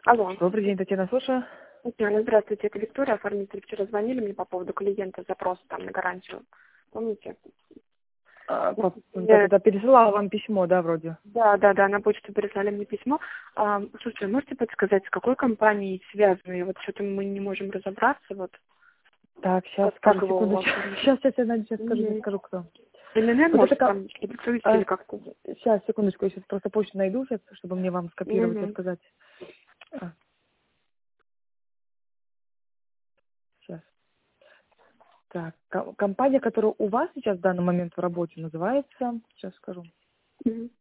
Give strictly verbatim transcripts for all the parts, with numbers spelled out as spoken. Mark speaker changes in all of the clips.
Speaker 1: Алло.
Speaker 2: Добрый день, Татьяна, слушаю.
Speaker 1: Татьяна, здравствуйте, это Виктория, оформитель. Вчера звонили мне по поводу клиента, запроса там на гарантию. Помните?
Speaker 2: А, по-
Speaker 1: Я-
Speaker 2: да, пересылала вам письмо, да, вроде?
Speaker 1: Да, да, да, на почту переслали мне письмо. А, слушайте, можете подсказать, с какой компанией связаны? Вот что-то мы не можем разобраться. Вот
Speaker 2: Так, сейчас
Speaker 1: как, как
Speaker 2: скажу,
Speaker 1: его
Speaker 2: секундочку.
Speaker 1: оформить?
Speaker 2: Сейчас, сейчас, я найду, сейчас скажу, сейчас
Speaker 1: Мгм.
Speaker 2: скажу, кто.
Speaker 1: МНН,
Speaker 2: Вот это
Speaker 1: может,
Speaker 2: как...
Speaker 1: там, или провести, или как-то?
Speaker 2: Сейчас, секундочку, я сейчас просто почту найду, сейчас, чтобы мне вам скопировать и
Speaker 1: Мгм.
Speaker 2: сказать. А, сейчас. Так, ко- компания, которая у вас сейчас в данный момент в работе, называется, сейчас скажу,
Speaker 1: Мгм.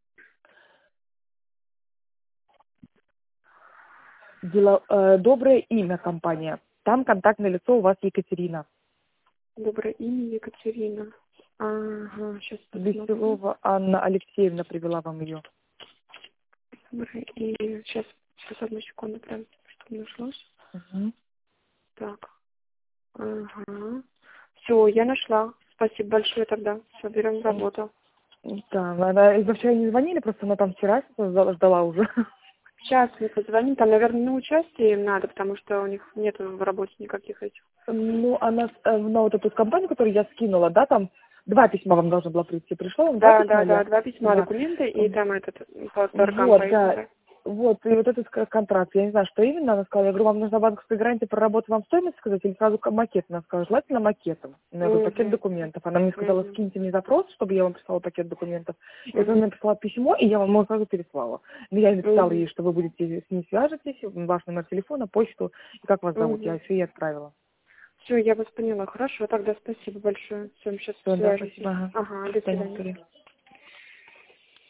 Speaker 2: Дело, э, доброе имя компания. Там контактное лицо у вас Екатерина.
Speaker 1: Доброе имя Екатерина. Ага, сейчас посмотрю.
Speaker 2: Веселова Анна Алексеевна привела вам ее.
Speaker 1: Доброе имя. Сейчас, сейчас одну секунду, прям, что нашлось.
Speaker 2: Угу.
Speaker 1: Так. Ага. Все, я нашла. Спасибо большое тогда. Все, берем в работу.
Speaker 2: Да, она из-за вчера не звонили, просто она там вчера ждала ждала уже.
Speaker 1: Сейчас мы позвоним. Там, наверное, на участие им надо, потому что у них нет в работе никаких этих.
Speaker 2: Ну, она э, на вот эту компанию, которую я скинула, да, там два письма вам должно было прийти. Пришло вам два
Speaker 1: Да,
Speaker 2: письма
Speaker 1: да, да,
Speaker 2: или?
Speaker 1: два письма,
Speaker 2: Да.
Speaker 1: документы и там этот по торгам
Speaker 2: Вот,
Speaker 1: по этим,
Speaker 2: да.
Speaker 1: да.
Speaker 2: Вот, и вот этот к- контракт, я не знаю, что именно она сказала. Я говорю, вам нужна банковская гарантия про работу, вам стоимость сказать, или сразу к- макет? Она сказала, желательно макетом. Ну, я говорю, пакет
Speaker 1: Угу.
Speaker 2: документов. Она мне сказала,
Speaker 1: Угу.
Speaker 2: скиньте мне запрос, чтобы я вам прислала пакет документов. И вот она
Speaker 1: Угу.
Speaker 2: мне прислала письмо, и я вам его сразу переслала. Но я написала ей,
Speaker 1: Угу.
Speaker 2: что вы будете с ней свяжетесь, ваш номер телефона, почту, и как вас зовут. Я
Speaker 1: Угу.
Speaker 2: все ей отправила.
Speaker 1: Все, я вас поняла. Хорошо, тогда спасибо большое. Всем сейчас
Speaker 2: Все, да,
Speaker 1: свяжемся.
Speaker 2: спасибо. Ага.
Speaker 1: Ага,
Speaker 2: До
Speaker 1: до
Speaker 2: свидания,
Speaker 1: свидания.
Speaker 2: Виктория.